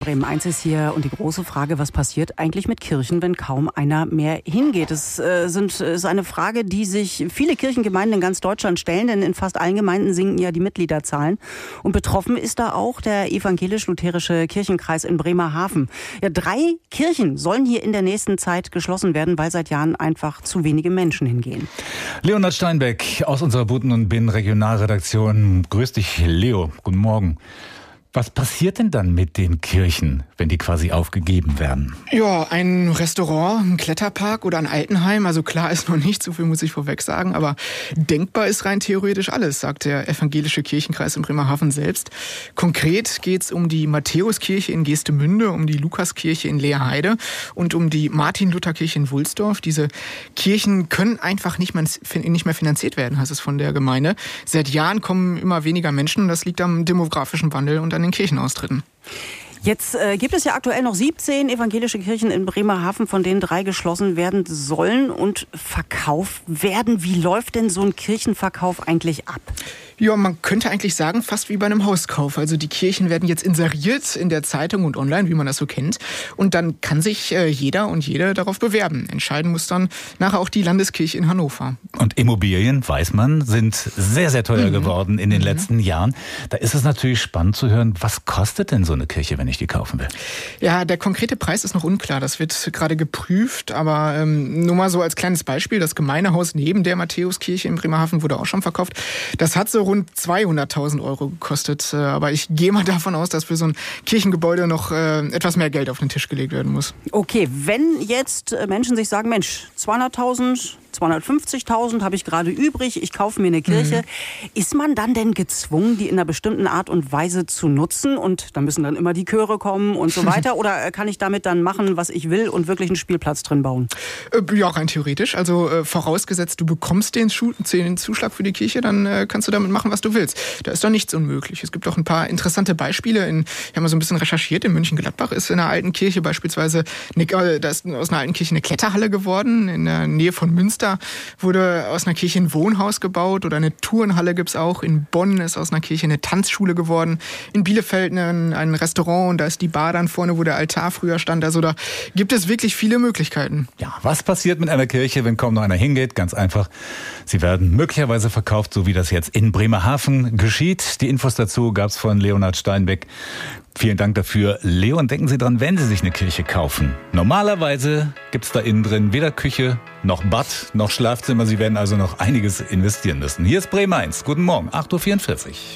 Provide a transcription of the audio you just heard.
Bremen 1 ist hier und die große Frage, was passiert eigentlich mit Kirchen, wenn kaum einer mehr hingeht? Es ist eine Frage, die sich viele Kirchengemeinden in ganz Deutschland stellen, denn in fast allen Gemeinden sinken ja die Mitgliederzahlen. Und betroffen ist da auch der evangelisch-lutherische Kirchenkreis in Bremerhaven. Ja, 3 Kirchen sollen hier in der nächsten Zeit geschlossen werden, weil seit Jahren einfach zu wenige Menschen hingehen. Leonhard Steinbeck aus unserer Buten und Bin Regionalredaktion. Grüß dich, Leo. Guten Morgen. Was passiert denn dann mit den Kirchen, wenn die quasi aufgegeben werden? Ja, ein Restaurant, ein Kletterpark oder ein Altenheim. Also klar ist noch nicht, so viel muss ich vorweg sagen. Aber denkbar ist rein theoretisch alles, sagt der evangelische Kirchenkreis in Bremerhaven selbst. Konkret geht's um die Matthäuskirche in Geestemünde, um die Lukaskirche in Leerheide und um die Martin-Luther-Kirche in Wulsdorf. Diese Kirchen können einfach nicht mehr finanziert werden, heißt es von der Gemeinde. Seit Jahren kommen immer weniger Menschen. Das liegt am demografischen Wandel und an den Kirchenaustritten. Jetzt gibt es ja aktuell noch 17 evangelische Kirchen in Bremerhaven, von denen 3 geschlossen werden sollen und verkauft werden. Wie läuft denn so ein Kirchenverkauf eigentlich ab? Ja, man könnte eigentlich sagen, fast wie bei einem Hauskauf. Also die Kirchen werden jetzt inseriert in der Zeitung und online, wie man das so kennt. Und dann kann sich jeder und jede darauf bewerben. Entscheiden muss dann nachher auch die Landeskirche in Hannover. Und Immobilien, weiß man, sind sehr, sehr teuer geworden in den letzten Jahren. Da ist es natürlich spannend zu hören, was kostet denn so eine Kirche, wenn ich die kaufen will? Ja, der konkrete Preis ist noch unklar. Das wird gerade geprüft. Aber nur mal so als kleines Beispiel, das Gemeindehaus neben der Matthäuskirche in Bremerhaven wurde auch schon verkauft. Das hat so rund 200.000 Euro gekostet. Aber ich gehe mal davon aus, dass für so ein Kirchengebäude noch etwas mehr Geld auf den Tisch gelegt werden muss. Okay, wenn jetzt Menschen sich sagen, Mensch, 200.000, 250.000 habe ich gerade übrig, ich kaufe mir eine Kirche. Ist man dann denn gezwungen, die in einer bestimmten Art und Weise zu nutzen? Und da müssen dann immer die Chöre kommen und so weiter? Oder kann ich damit dann machen, was ich will und wirklich einen Spielplatz drin bauen? Ja, rein theoretisch. Also vorausgesetzt, du bekommst den Zuschlag für die Kirche, dann kannst du damit machen, was du willst. Da ist doch nichts unmöglich. Es gibt auch ein paar interessante Beispiele. Ich habe mal so ein bisschen recherchiert. In München-Gladbach ist in einer alten Kirche beispielsweise, da ist aus einer alten Kirche eine Kletterhalle geworden. In der Nähe von Münster wurde aus einer Kirche ein Wohnhaus gebaut oder eine Turnhalle gibt's auch. In Bonn ist aus einer Kirche eine Tanzschule geworden. In Bielefeld ein Restaurant und da ist die Bar dann vorne, wo der Altar früher stand. Also da gibt es wirklich viele Möglichkeiten. Ja, was passiert mit einer Kirche, wenn kaum noch einer hingeht? Ganz einfach. Sie werden möglicherweise verkauft, so wie das jetzt in Bremerhaven geschieht. Die Infos dazu gab's von Leonhard Steinbeck. Vielen Dank dafür, Leo. Und denken Sie dran, wenn Sie sich eine Kirche kaufen. Normalerweise gibt's da innen drin weder Küche, noch Bad, noch Schlafzimmer. Sie werden also noch einiges investieren müssen. Hier ist Bremen 1. Guten Morgen, 8.44 Uhr.